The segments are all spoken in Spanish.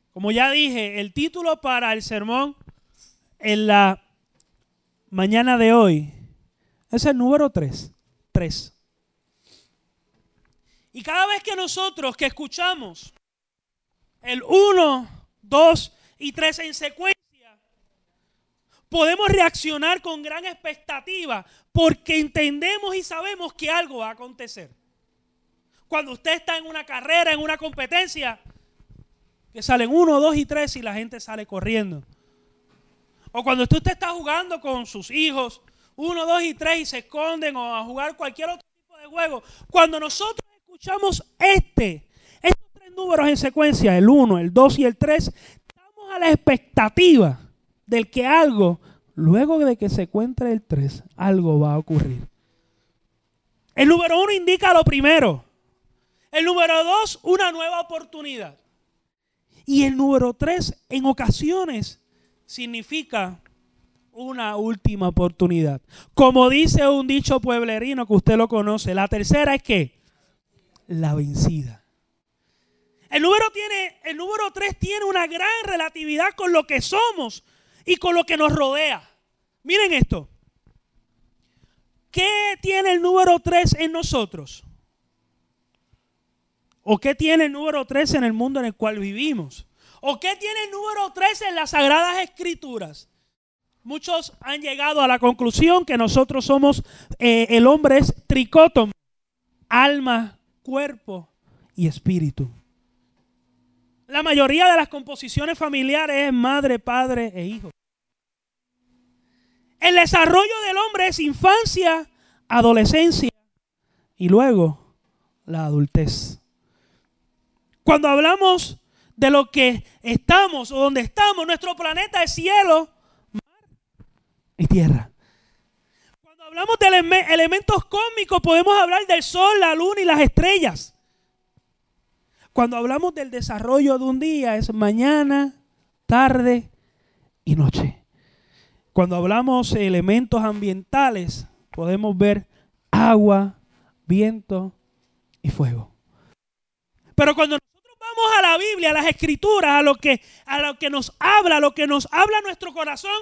Como ya dije, el título para el sermón en la mañana de hoy es el número 3. 3. Y cada vez que nosotros que escuchamos el 1, 2 y 3 en secuencia, podemos reaccionar con gran expectativa porque entendemos y sabemos que algo va a acontecer. Cuando usted está en una carrera, en una competencia, que salen 1, 2 y 3 y la gente sale corriendo. O cuando usted está jugando con sus hijos, 1, 2 y 3 y se esconden, o a jugar cualquier otro tipo de juego. Cuando nosotros escuchamos estos 3 números en secuencia, el 1, el 2 y el 3, estamos a la expectativa de que algo, luego de que se encuentre el 3, algo va a ocurrir. El número 1 indica lo primero. El número 2, una nueva oportunidad. Y el número 3, en ocasiones, significa una última oportunidad. Como dice un dicho pueblerino que usted lo conoce, la tercera es ¿qué? La vencida. El número 3 tiene una gran relatividad con lo que somos y con lo que nos rodea. Miren esto. ¿Qué tiene el número 3 en nosotros? ¿O qué tiene el número 3 en el mundo en el cual vivimos? ¿O qué tiene el número 3 en las Sagradas Escrituras? Muchos han llegado a la conclusión que nosotros somos, el hombre es tricótomo, alma, cuerpo y espíritu. La mayoría de las composiciones familiares es madre, padre e hijo. El desarrollo del hombre es infancia, adolescencia y luego la adultez. Cuando hablamos de lo que estamos o donde estamos, nuestro planeta es cielo, mar y tierra. Cuando hablamos de elementos cósmicos, podemos hablar del sol, la luna y las estrellas. Cuando hablamos del desarrollo de un día, es mañana, tarde y noche. Cuando hablamos de elementos ambientales, podemos ver agua, viento y fuego. Pero cuando nosotros vamos a la Biblia, a las Escrituras, a lo que nos habla, nuestro corazón,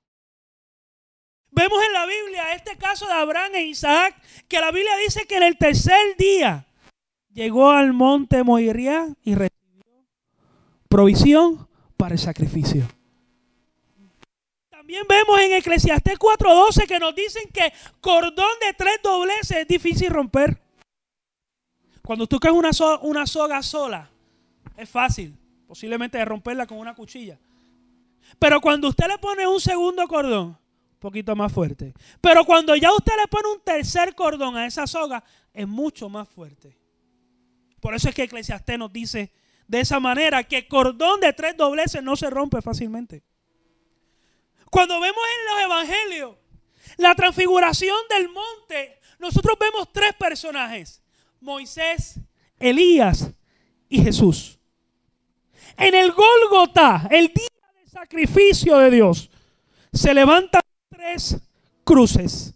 vemos en la Biblia este caso de Abraham e Isaac, que la Biblia dice que en el tercer día llegó al monte Moriah y recibió provisión para el sacrificio. También vemos en Eclesiastés 4:12 que nos dicen que cordón de 3 dobleces es difícil romper. Cuando tú coges una soga sola, es fácil, posiblemente de romperla con una cuchilla. Pero cuando usted le pone un segundo cordón, un poquito más fuerte. Pero cuando ya usted le pone un tercer cordón a esa soga, es mucho más fuerte. Por eso es que Eclesiastés nos dice de esa manera que cordón de 3 dobleces no se rompe fácilmente. Cuando vemos en los evangelios la transfiguración del monte, nosotros vemos 3 personajes: Moisés, Elías y Jesús. En el Gólgota, el día del sacrificio de Dios, se levantan 3 cruces.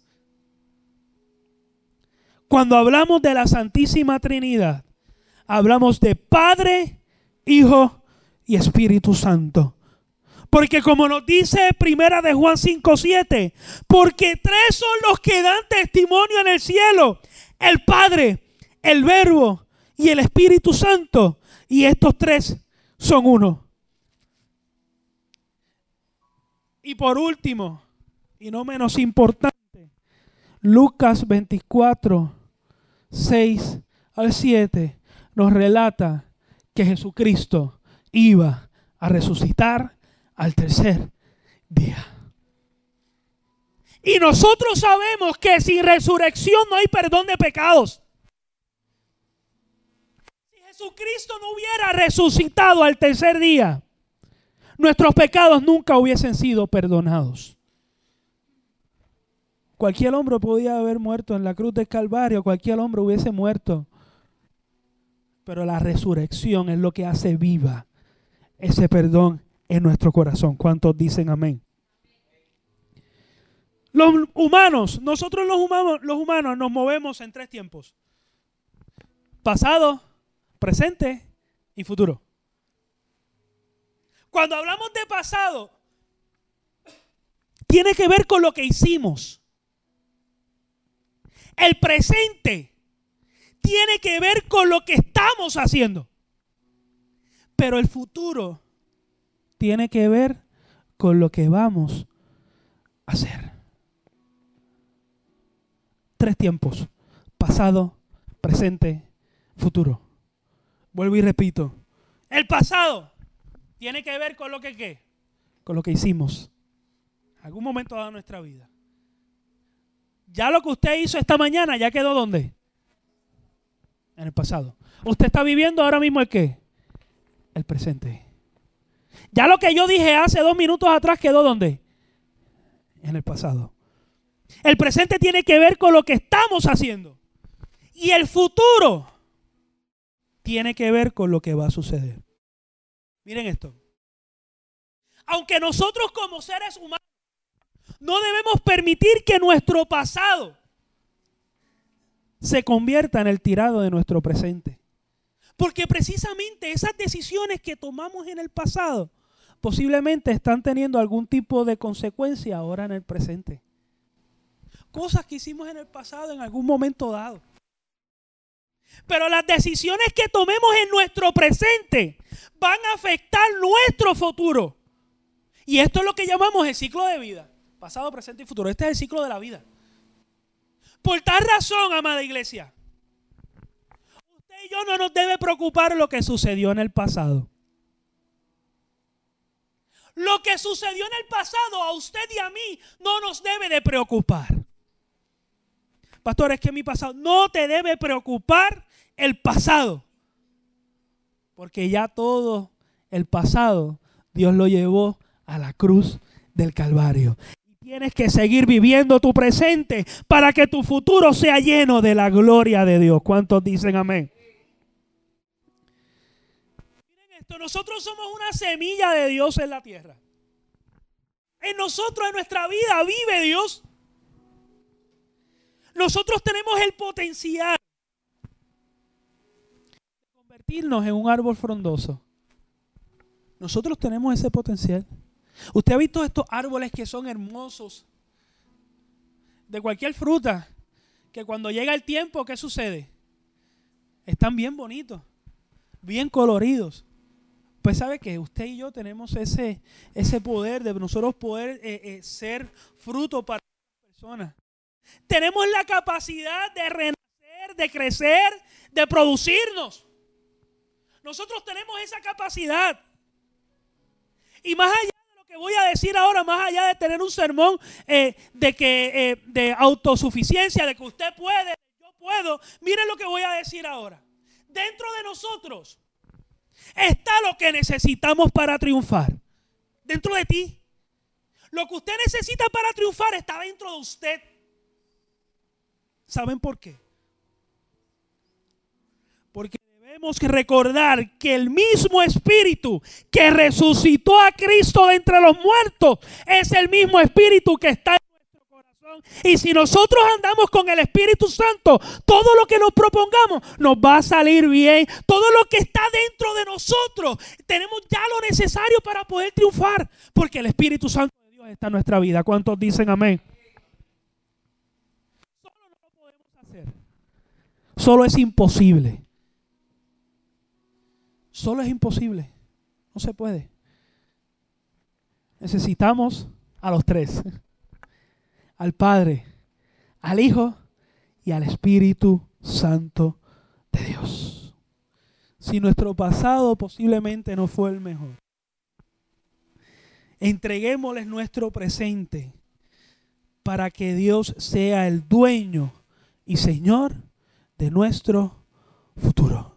Cuando hablamos de la Santísima Trinidad, hablamos de Padre, Hijo y Espíritu Santo. Porque como nos dice Primera de Juan 5:7, porque 3 son los que dan testimonio en el cielo: el Padre, el Verbo y el Espíritu Santo. Y estos 3 son uno. Y por último, y no menos importante, Lucas 24:6-7 nos relata que Jesucristo iba a resucitar al tercer día. Y nosotros sabemos que sin resurrección no hay perdón de pecados. Si Jesucristo no hubiera resucitado al tercer día, nuestros pecados nunca hubiesen sido perdonados. Cualquier hombre podía haber muerto en la cruz del Calvario, cualquier hombre hubiese muerto. Pero la resurrección es lo que hace viva ese perdón en nuestro corazón. ¿Cuántos dicen amén? Nosotros los humanos nos movemos en 3 tiempos: pasado, presente y futuro. Cuando hablamos de pasado, tiene que ver con lo que hicimos. El presente tiene que ver con lo que estamos haciendo. Pero el futuro tiene que ver con lo que vamos a hacer. 3 tiempos: pasado, presente, futuro. Vuelvo y repito. El pasado tiene que ver con lo que ¿qué? Con lo que hicimos en algún momento de nuestra vida. Ya lo que usted hizo esta mañana ya quedó ¿dónde? En el pasado. Usted está viviendo ahora mismo el ¿qué? El presente. Ya lo que yo dije hace 2 minutos atrás quedó ¿dónde? En el pasado. El presente tiene que ver con lo que estamos haciendo. Y el futuro tiene que ver con lo que va a suceder. Miren esto. Aunque nosotros como seres humanos no debemos permitir que nuestro pasado se convierta en el tirado de nuestro presente. Porque precisamente esas decisiones que tomamos en el pasado posiblemente están teniendo algún tipo de consecuencia ahora en el presente. Cosas que hicimos en el pasado en algún momento dado. Pero las decisiones que tomemos en nuestro presente van a afectar nuestro futuro. Y esto es lo que llamamos el ciclo de vida. Pasado, presente y futuro. Este es el ciclo de la vida. Por tal razón, amada iglesia, usted y yo no nos debe preocupar lo que sucedió en el pasado. Lo que sucedió en el pasado a usted y a mí no nos debe de preocupar. Pastor, es que mi pasado no te debe preocupar el pasado. Porque ya todo el pasado Dios lo llevó a la cruz del Calvario. Y tienes que seguir viviendo tu presente para que tu futuro sea lleno de la gloria de Dios. ¿Cuántos dicen amén? Miren esto, nosotros somos una semilla de Dios en la tierra. En nosotros, en nuestra vida, vive Dios. Nosotros tenemos el potencial de convertirnos en un árbol frondoso. Nosotros tenemos ese potencial. Usted ha visto estos árboles que son hermosos, de cualquier fruta, que cuando llega el tiempo, ¿qué sucede? Están bien bonitos, bien coloridos. Pues sabe que usted y yo tenemos ese poder de nosotros poder ser fruto para otras personas. Tenemos la capacidad de renacer, de crecer, de producirnos. Nosotros tenemos esa capacidad. Y más allá de lo que voy a decir ahora, más allá de tener un sermón de autosuficiencia, de que usted puede, yo puedo, miren lo que voy a decir ahora. Dentro de nosotros está lo que necesitamos para triunfar. Dentro de ti. Lo que usted necesita para triunfar está dentro de usted. ¿Saben por qué? Porque debemos recordar que el mismo Espíritu que resucitó a Cristo de entre los muertos es el mismo Espíritu que está en nuestro corazón. Y si nosotros andamos con el Espíritu Santo, todo lo que nos propongamos nos va a salir bien. Todo lo que está dentro de nosotros, tenemos ya lo necesario para poder triunfar. Porque el Espíritu Santo de Dios está en nuestra vida. ¿Cuántos dicen amén? Solo es imposible. Solo es imposible. No se puede. Necesitamos a los tres. Al Padre, al Hijo y al Espíritu Santo de Dios. Si nuestro pasado posiblemente no fue el mejor, entreguémosles nuestro presente para que Dios sea el dueño y Señor de nuestro futuro.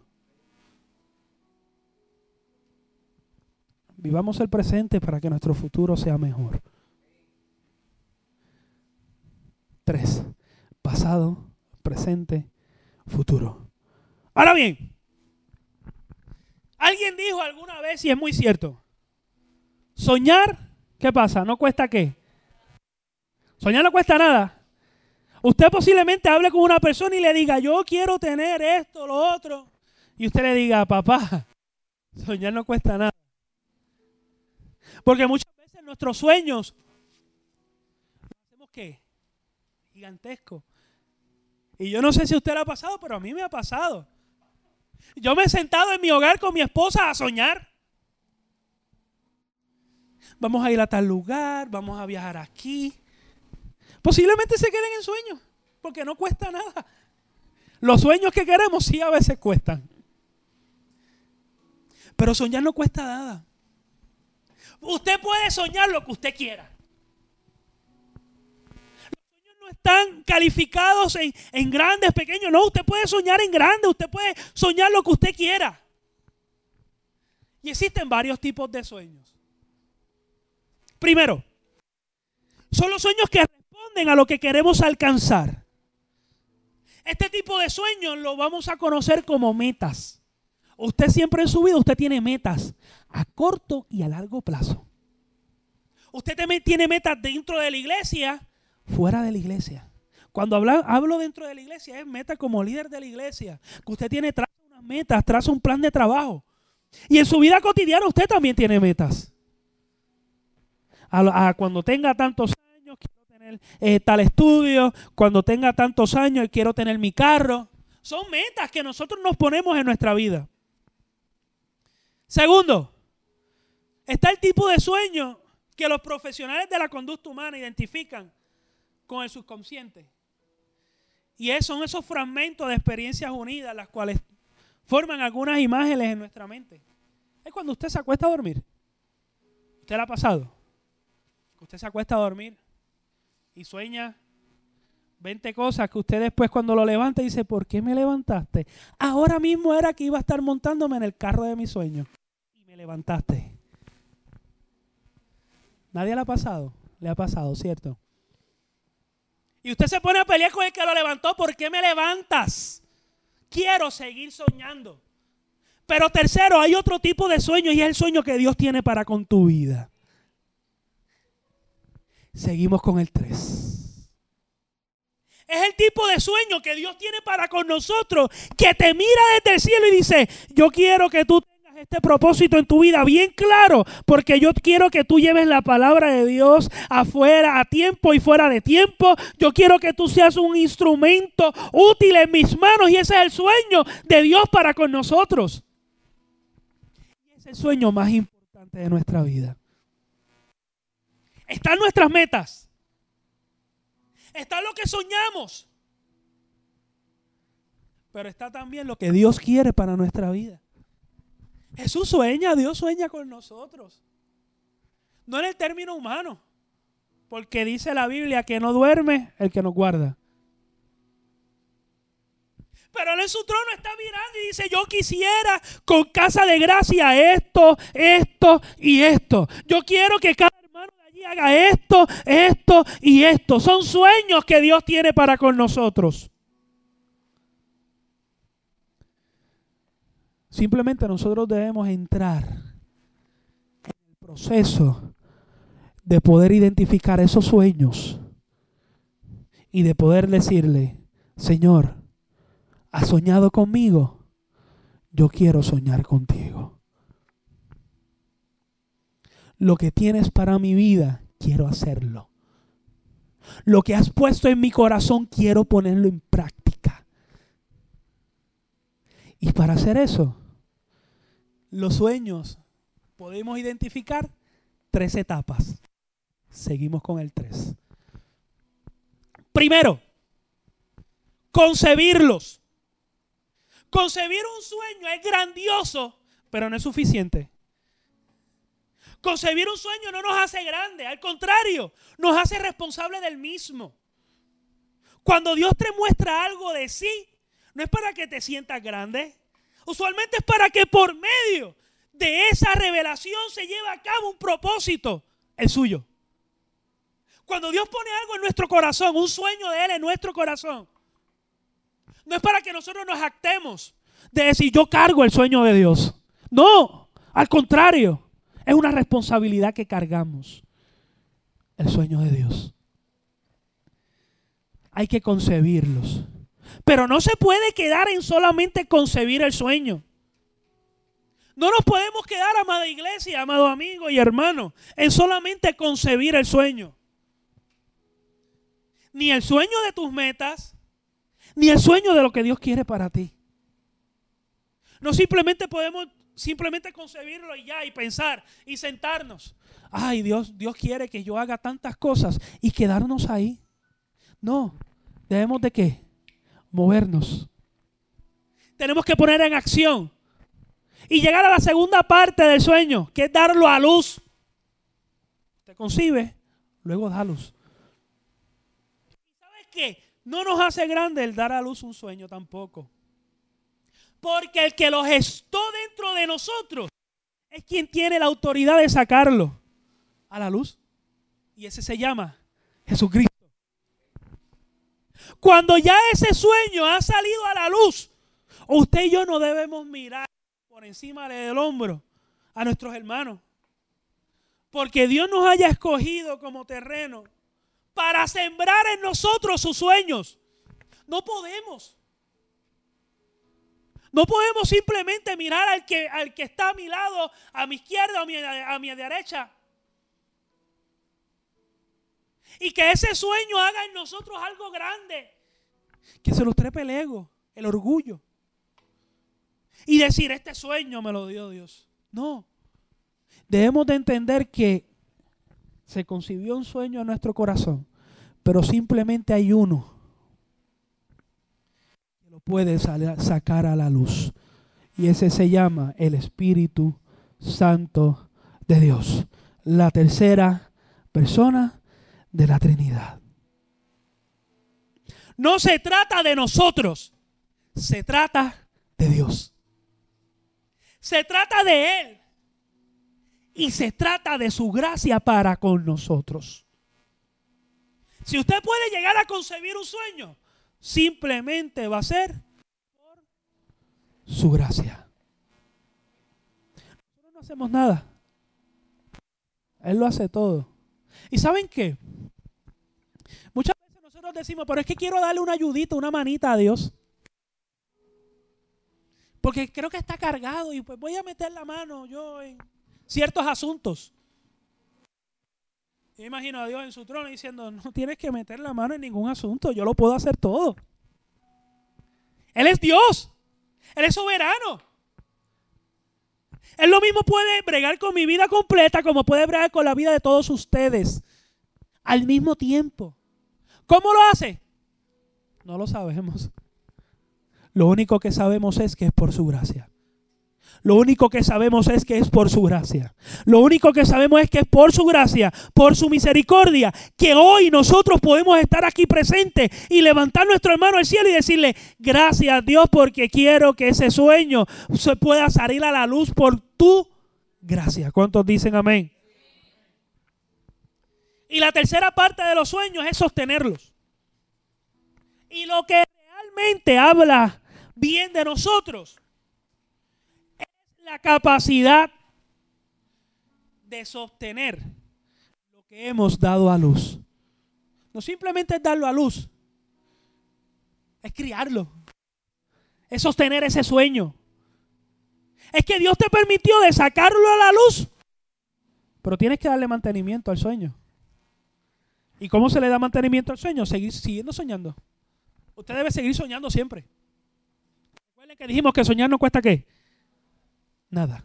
Vivamos el presente para que nuestro futuro sea mejor. 3. Pasado, presente, futuro. Ahora bien, alguien dijo alguna vez, y es muy cierto, soñar, ¿qué pasa? ¿No cuesta qué? Soñar no cuesta nada. Usted posiblemente hable con una persona y le diga, yo quiero tener esto, lo otro. Y usted le diga, papá, soñar no cuesta nada. Porque muchas veces nuestros sueños hacemos ¿qué? Gigantesco. Y yo no sé si a usted le ha pasado, pero a mí me ha pasado. Yo me he sentado en mi hogar con mi esposa a soñar. Vamos a ir a tal lugar, vamos a viajar aquí. Posiblemente se queden en sueños, porque no cuesta nada. Los sueños que queremos sí a veces cuestan. Pero soñar no cuesta nada. Usted puede soñar lo que usted quiera. Los sueños no están calificados en grandes, pequeños. No, usted puede soñar en grande. Usted puede soñar lo que usted quiera. Y existen varios tipos de sueños. Primero, son los sueños que responden a lo que queremos alcanzar. Este tipo de sueños lo vamos a conocer como metas. Usted siempre en su vida, usted tiene metas a corto y a largo plazo. Usted tiene metas dentro de la iglesia, fuera de la iglesia. Cuando hablo dentro de la iglesia, es meta como líder de la iglesia. Que usted tiene traza unas metas, traza un plan de trabajo. Y en su vida cotidiana usted también tiene metas. Cuando tenga tantos años, quiero tener tal estudio. Cuando tenga tantos años, quiero tener mi carro. Son metas que nosotros nos ponemos en nuestra vida. Segundo, está el tipo de sueño que los profesionales de la conducta humana identifican con el subconsciente. Y son esos fragmentos de experiencias unidas, las cuales forman algunas imágenes en nuestra mente. Es cuando usted se acuesta a dormir. ¿Usted le ha pasado? Usted se acuesta a dormir y sueña 20 cosas que usted después cuando lo levanta dice, ¿por qué me levantaste? Ahora mismo era que iba a estar montándome en el carro de mis sueños y me levantaste. ¿Nadie le ha pasado? Le ha pasado, ¿cierto? Y usted se pone a pelear con el que lo levantó. ¿Por qué me levantas? Quiero seguir soñando. Pero tercero, hay otro tipo de sueño y es el sueño que Dios tiene para con tu vida. Seguimos con el 3. Es el tipo de sueño que Dios tiene para con nosotros, que te mira desde el cielo y dice, yo quiero que tú tengas este propósito en tu vida bien claro, porque yo quiero que tú lleves la palabra de Dios afuera, a tiempo y fuera de tiempo. Yo quiero que tú seas un instrumento útil en mis manos y ese es el sueño de Dios para con nosotros. Y ese es el sueño más importante de nuestra vida. Están nuestras metas. Está lo que soñamos. Pero está también lo que Dios quiere para nuestra vida. Jesús sueña, Dios sueña con nosotros. No en el término humano. Porque dice la Biblia que no duerme el que nos guarda. Pero Él en su trono está mirando y dice, yo quisiera con casa de gracia esto, esto y esto. Yo quiero que cada hermano de allí haga esto, esto y esto. Son sueños que Dios tiene para con nosotros. Simplemente nosotros debemos entrar en el proceso de poder identificar esos sueños y de poder decirle, Señor, ¿has soñado conmigo? Yo quiero soñar contigo. Lo que tienes para mi vida, quiero hacerlo. Lo que has puesto en mi corazón, quiero ponerlo en práctica. Y para hacer eso, los sueños podemos identificar 3 etapas. Seguimos con el 3. Primero, concebirlos. Concebir un sueño es grandioso, pero no es suficiente. Concebir un sueño no nos hace grande, al contrario, nos hace responsable del mismo. Cuando Dios te muestra algo de sí, no es para que te sientas grande. Usualmente es para que por medio de esa revelación se lleve a cabo un propósito, el suyo. Cuando Dios pone algo en nuestro corazón, un sueño de Él en nuestro corazón, no es para que nosotros nos jactemos de decir yo cargo el sueño de Dios. No, al contrario, es una responsabilidad que cargamos, el sueño de Dios. Hay que concebirlos. Pero no se puede quedar en solamente concebir el sueño. No nos podemos quedar, amada iglesia, amado amigo y hermano, en solamente concebir el sueño. Ni el sueño de tus metas, ni el sueño de lo que Dios quiere para ti. No simplemente podemos concebirlo y ya, y pensar, y sentarnos. Ay, Dios quiere que yo haga tantas cosas y quedarnos ahí. No, debemos de ¿qué? Movernos. Tenemos que poner en acción y llegar a la segunda parte del sueño, que es darlo a luz. Usted concibe, luego da luz. ¿Sabes qué? No nos hace grande el dar a luz un sueño tampoco. Porque el que lo gestó dentro de nosotros es quien tiene la autoridad de sacarlo a la luz. Y ese se llama Jesucristo. Cuando ya ese sueño ha salido a la luz, usted y yo no debemos mirar por encima del hombro a nuestros hermanos. Porque Dios nos haya escogido como terreno para sembrar en nosotros sus sueños. No podemos simplemente mirar al que está a mi lado, a mi izquierda, a mi derecha. Y que ese sueño haga en nosotros algo grande. Que se nos trepe el ego, el orgullo. Y decir, este sueño me lo dio Dios. No. Debemos de entender que se concibió un sueño en nuestro corazón, pero simplemente hay uno que lo puede sacar a la luz. Y ese se llama el Espíritu Santo de Dios. La tercera persona de la Trinidad. No se trata de nosotros, se trata de Dios. Se trata de Él y se trata de su gracia para con nosotros. Si usted puede llegar a concebir un sueño, simplemente va a ser por su gracia. Nosotros no hacemos nada. Él lo hace todo. ¿Y saben qué? Muchas veces nosotros decimos, pero es que quiero darle una ayudita, una manita a Dios. Porque creo que está cargado y pues voy a meter la mano yo en ciertos asuntos. Yo imagino a Dios en su trono diciendo, no tienes que meter la mano en ningún asunto, yo lo puedo hacer todo. Él es Dios, Él es soberano. Él lo mismo puede bregar con mi vida completa como puede bregar con la vida de todos ustedes al mismo tiempo. ¿Cómo lo hace? No lo sabemos. Lo único que sabemos es que es por su gracia. Lo único que sabemos es que es por su gracia. Lo único que sabemos es que es por su gracia, por su misericordia, que hoy nosotros podemos estar aquí presentes y levantar nuestro hermano al cielo y decirle, gracias Dios porque quiero que ese sueño se pueda salir a la luz por tu gracia. ¿Cuántos dicen amén? Y la tercera parte de los sueños es sostenerlos. Y lo que realmente habla bien de nosotros es la capacidad de sostener lo que hemos dado a luz. No simplemente es darlo a luz, es criarlo, es sostener ese sueño. Es que Dios te permitió de sacarlo a la luz, pero tienes que darle mantenimiento al sueño. ¿Y cómo se le da mantenimiento al sueño? Siguiendo soñando. Usted debe seguir soñando siempre. Recuerden que dijimos que soñar no cuesta ¿qué? Nada.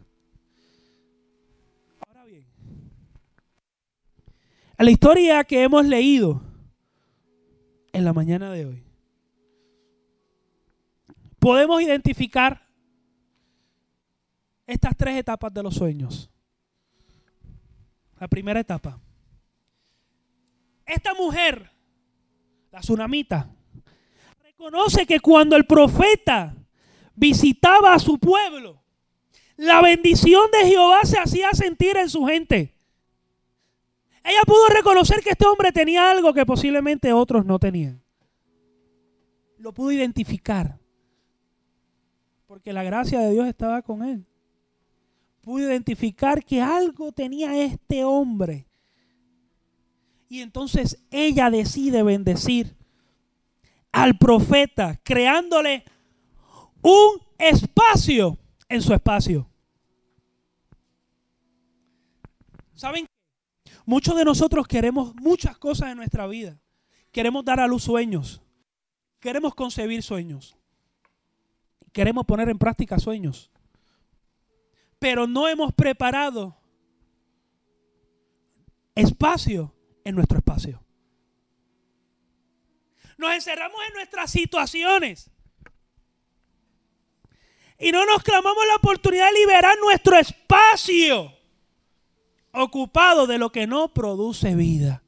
Ahora bien, en la historia que hemos leído en la mañana de hoy, podemos identificar estas tres etapas de los sueños. La primera etapa. Esta mujer, la tsunamita, reconoce que cuando el profeta visitaba a su pueblo, la bendición de Jehová se hacía sentir en su gente. Ella pudo reconocer que este hombre tenía algo que posiblemente otros no tenían. Lo pudo identificar, porque la gracia de Dios estaba con él. Pudo identificar que algo tenía este hombre. Y entonces ella decide bendecir al profeta, creándole un espacio en su espacio. ¿Saben? Muchos de nosotros queremos muchas cosas en nuestra vida. Queremos dar a luz sueños. Queremos concebir sueños. Queremos poner en práctica sueños. Pero no hemos preparado espacio en nuestro espacio. Nos encerramos en nuestras situaciones y no nos clamamos la oportunidad de liberar nuestro espacio ocupado de lo que no produce vida.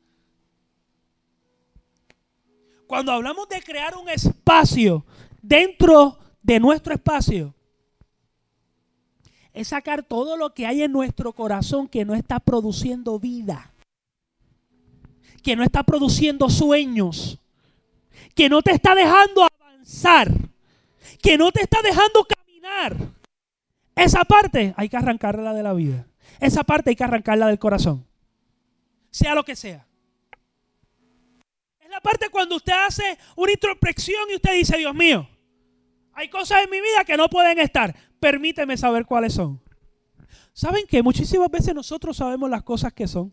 Cuando hablamos de crear un espacio dentro de nuestro espacio, es sacar todo lo que hay en nuestro corazón que no está produciendo vida, que no está produciendo sueños, que no te está dejando avanzar, que no te está dejando caminar. Esa parte hay que arrancarla de la vida. Esa parte hay que arrancarla del corazón, sea lo que sea. Es la parte cuando usted hace una introspección y usted dice: Dios mío, hay cosas en mi vida que no pueden estar. Permíteme saber cuáles son. ¿Saben que muchísimas veces nosotros sabemos las cosas que son?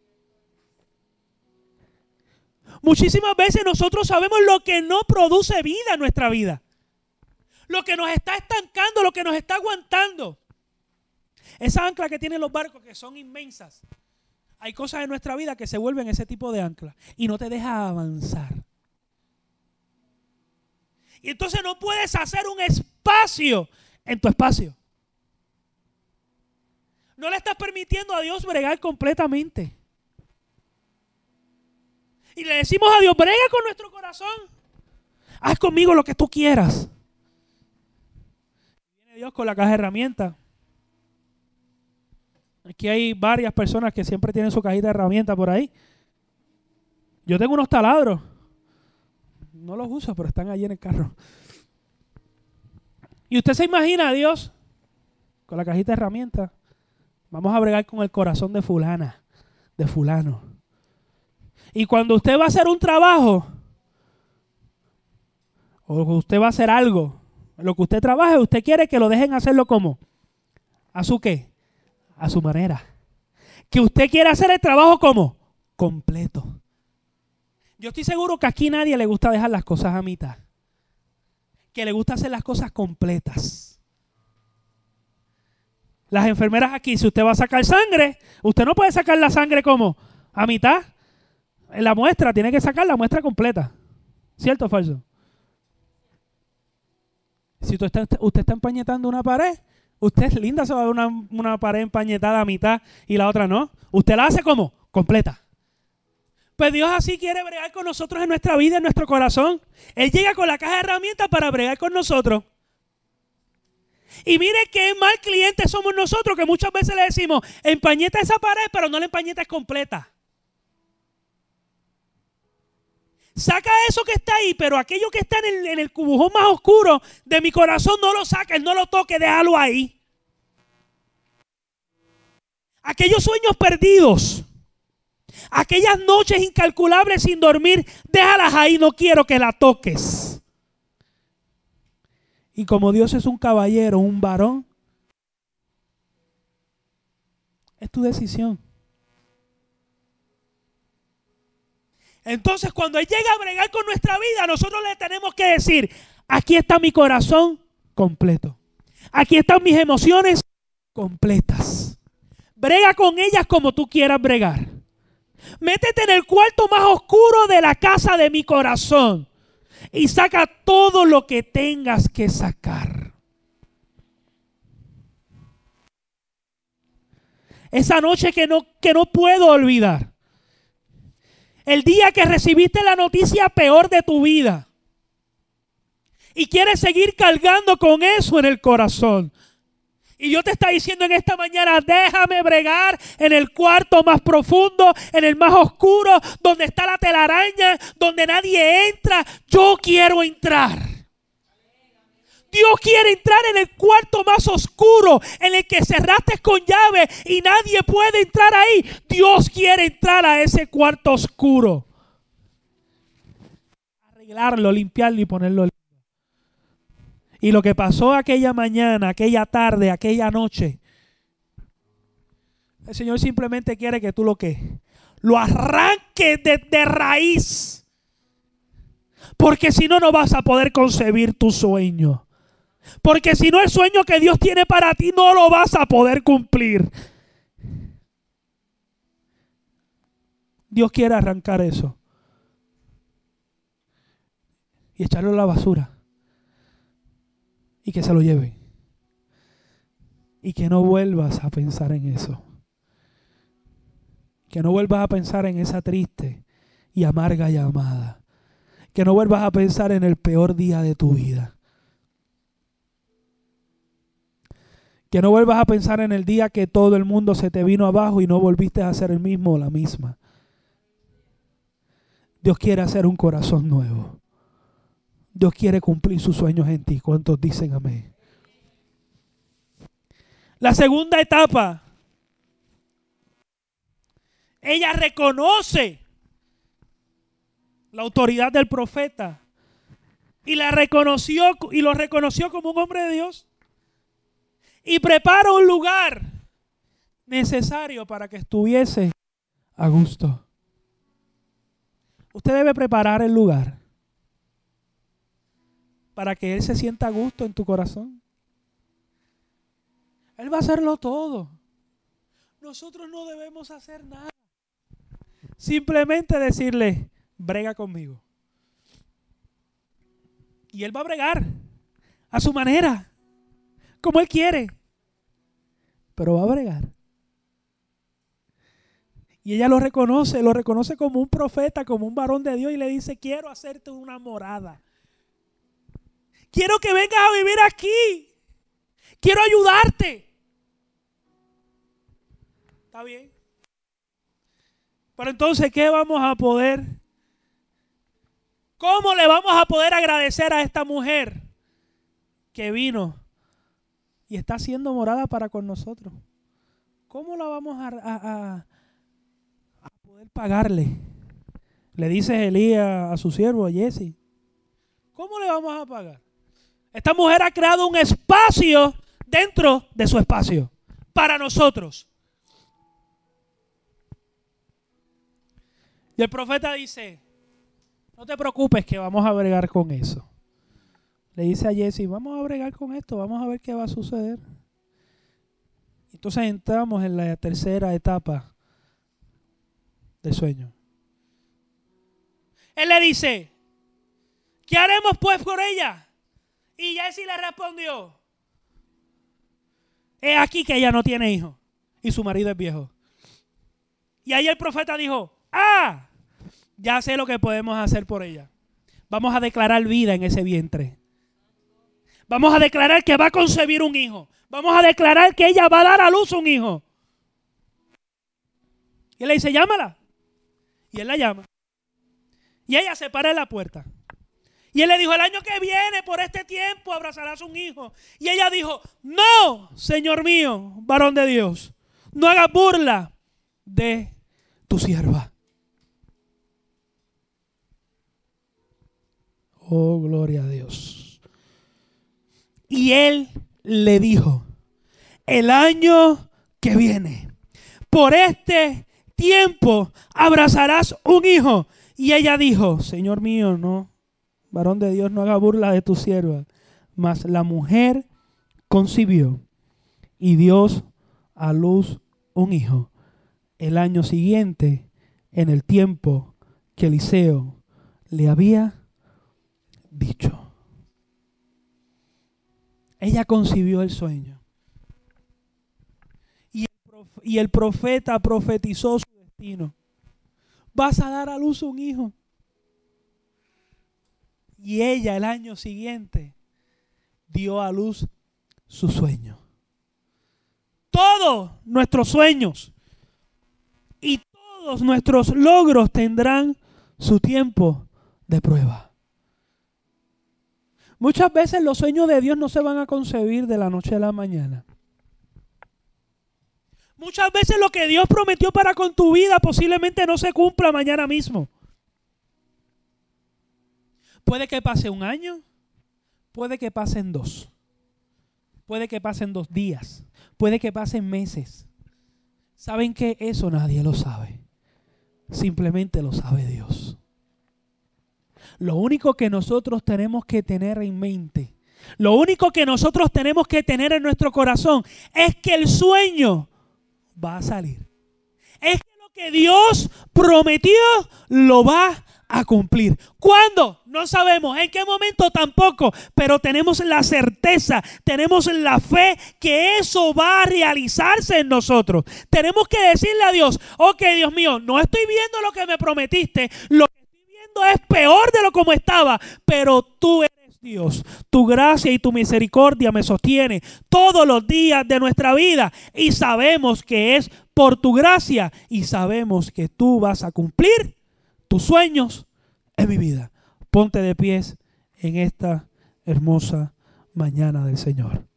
Muchísimas veces nosotros sabemos lo que no produce vida en nuestra vida. Lo que nos está estancando, lo que nos está aguantando. Esa ancla que tienen los barcos, que son inmensas. Hay cosas en nuestra vida que se vuelven ese tipo de ancla y no te deja avanzar. Y entonces no puedes hacer un espacio en tu espacio. No le estás permitiendo a Dios bregar completamente. Y le decimos a Dios: brega con nuestro corazón. Haz conmigo lo que tú quieras. Viene Dios con la caja de herramientas. Aquí hay varias personas que siempre tienen su cajita de herramientas por ahí. Yo tengo unos taladros. No los uso, pero están allí en el carro. Y usted se imagina a Dios con la cajita de herramientas. Vamos a bregar con el corazón de fulana, de fulano. Y cuando usted va a hacer un trabajo, o usted va a hacer algo, lo que usted trabaje, usted quiere que lo dejen hacerlo como, ¿a su qué? A su manera. Que usted quiere hacer el trabajo como completo. Yo estoy seguro que aquí nadie le gusta dejar las cosas a mitad. Que le gusta hacer las cosas completas. Las enfermeras aquí, si usted va a sacar sangre, usted no puede sacar la sangre como a mitad. En la muestra, tiene que sacar la muestra completa. ¿Cierto o falso? Si usted está empañetando una pared, usted es linda, se va a ver una pared empañetada a mitad y la otra no. Usted la hace como completa. Pues Dios así quiere bregar con nosotros en nuestra vida, en nuestro corazón. Él llega con la caja de herramientas para bregar con nosotros. Y mire qué mal clientes somos nosotros, que muchas veces le decimos: empañeta esa pared, pero no la empañetas completa. Saca eso que está ahí, pero aquello que está en el cubujón más oscuro de mi corazón no lo saques, no lo toques, déjalo ahí. Aquellos sueños perdidos, aquellas noches incalculables sin dormir, déjalas ahí, no quiero que la toques. Y como Dios es un caballero, un varón, es tu decisión. Entonces, cuando Él llega a bregar con nuestra vida, nosotros le tenemos que decir: aquí está mi corazón completo. Aquí están mis emociones completas. Brega con ellas como tú quieras bregar. Métete en el cuarto más oscuro de la casa de mi corazón y saca todo lo que tengas que sacar. Esa noche que no puedo olvidar. El día que recibiste la noticia peor de tu vida y quieres seguir cargando con eso en el corazón. Y Dios te está diciendo en esta mañana: déjame bregar en el cuarto más profundo, en el más oscuro, donde está la telaraña, donde nadie entra. Yo quiero entrar. Dios quiere entrar en el cuarto más oscuro, en el que cerraste con llave y nadie puede entrar ahí. Dios quiere entrar a ese cuarto oscuro. Arreglarlo, limpiarlo y ponerlo limpio. Y lo que pasó aquella mañana, aquella tarde, aquella noche, El Señor simplemente quiere que tú lo arranques de raíz. Porque si no, no vas a poder concebir tu sueño. Porque si no, el sueño que Dios tiene para ti no lo vas a poder cumplir. Dios quiere arrancar eso y echarlo a la basura y que se lo lleven y que no vuelvas a pensar en eso, que no vuelvas a pensar en esa triste y amarga llamada, que no vuelvas a pensar en el peor día de tu vida, que no vuelvas a pensar en el día que todo el mundo se te vino abajo y no volviste a ser el mismo o la misma. Dios quiere hacer un corazón nuevo. Dios quiere cumplir sus sueños en ti. ¿Cuántos dicen amén? La segunda etapa. Ella reconoce la autoridad del profeta y lo reconoció como un hombre de Dios y prepara un lugar necesario para que estuviese a gusto. Usted debe preparar el lugar para que Él se sienta a gusto en tu corazón. Él va a hacerlo todo. Nosotros no debemos hacer nada. Simplemente decirle, brega conmigo. Y Él va a bregar a su manera, como Él quiere. Pero va a bregar. Y ella lo reconoce como un profeta, como un varón de Dios y le dice, quiero hacerte una morada. Quiero que vengas a vivir aquí. Quiero ayudarte. ¿Está bien? Pero entonces, ¿cómo le vamos a poder agradecer a esta mujer que vino y está haciendo morada para con nosotros? ¿Cómo la vamos a poder pagarle? Le dice Elías a su siervo, a Jesse. ¿Cómo le vamos a pagar? Esta mujer ha creado un espacio dentro de su espacio para nosotros. Y el profeta dice, no te preocupes que vamos a bregar con eso. Le dice a Jesse, vamos a bregar con esto, vamos a ver qué va a suceder. Entonces entramos en la tercera etapa del sueño. Él le dice, ¿qué haremos pues por ella? Y Jesse le respondió, he aquí que ella no tiene hijo y su marido es viejo. Y ahí el profeta dijo, ya sé lo que podemos hacer por ella. Vamos a declarar vida en ese vientre. Vamos a declarar que va a concebir un hijo. Vamos a declarar que ella va a dar a luz un hijo. Y él le dice, llámala. Y él la llama. Y ella se para en la puerta. Y él le dijo, el año que viene, por este tiempo, abrazarás un hijo. Y ella dijo, no, Señor mío, varón de Dios, no hagas burla de tu sierva. Oh, gloria a Dios. Y él le dijo, el año que viene, por este tiempo, abrazarás un hijo. Y ella dijo, Señor mío, no, varón de Dios, no haga burla de tu sierva. Mas la mujer concibió y dio a luz un hijo el año siguiente, en el tiempo que Eliseo le había dicho. Ella concibió el sueño. Y el profeta profetizó su destino. Vas a dar a luz un hijo. Y ella el año siguiente dio a luz su sueño. Todos nuestros sueños y todos nuestros logros tendrán su tiempo de prueba. Muchas veces los sueños de Dios no se van a concebir de la noche a la mañana. Muchas veces lo que Dios prometió para con tu vida posiblemente no se cumpla mañana mismo. Puede que pase un año, puede que pasen 2, puede que pasen 2 días, puede que pasen meses. ¿Saben qué? Eso nadie lo sabe. Simplemente lo sabe Dios. Lo único que nosotros tenemos que tener en mente, lo único que nosotros tenemos que tener en nuestro corazón es que el sueño va a salir. Es que lo que Dios prometió lo va a cumplir. ¿Cuándo? No sabemos. ¿En qué momento? Tampoco. Pero tenemos la certeza, tenemos la fe que eso va a realizarse en nosotros. Tenemos que decirle a Dios, ok, Dios mío, no estoy viendo lo que me prometiste, lo que estoy viendo es peor de lo como estaba, pero tú eres Dios, tu gracia y tu misericordia me sostiene todos los días de nuestra vida y sabemos que es por tu gracia y sabemos que tú vas a cumplir tus sueños en mi vida. Ponte de pies en esta hermosa mañana del Señor.